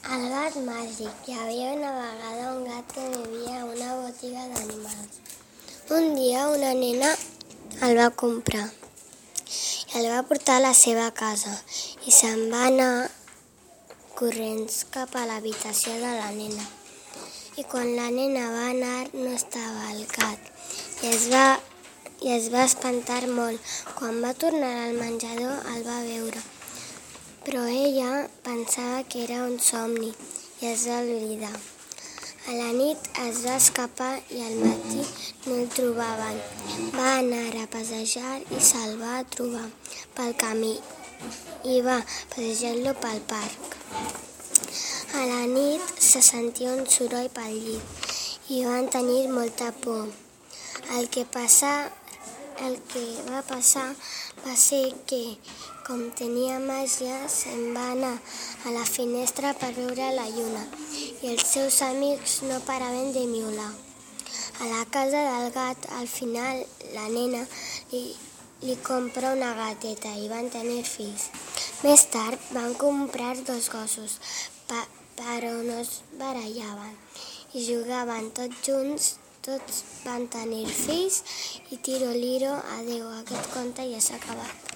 El gat màgic. Hi havia una vegada un gat que vivia a una botiga d'animals. Un dia una nena el va comprar i el va portar a la seva casa i se'n va anar corrents cap a l'habitació de la nena. I quan la nena va anar no estava el gat i es va espantar molt. Quan va tornar al menjador el va veure, però ella pensava que era un somni i es va oblidar. A la nit es va escapar i al matí no el trobaven. Va anar a passejar i se'l va trobar pel camí i va passejar-lo pel parc. A la nit se sentia un soroll pel llit i van tenir molta por. El que va passar va ser que, com tenia màgia, se'n va anar a la finestra per veure la lluna i els seus amics no paraven de miaular. A la casa del gat, al final, la nena li compra una gateta i van tenir fills. Més tard van comprar 2 gossos, però no es barallaven i jugaven tots junts. Tots van tenir fills i tiro liro, adéu, aquest conte ja s'ha acabat.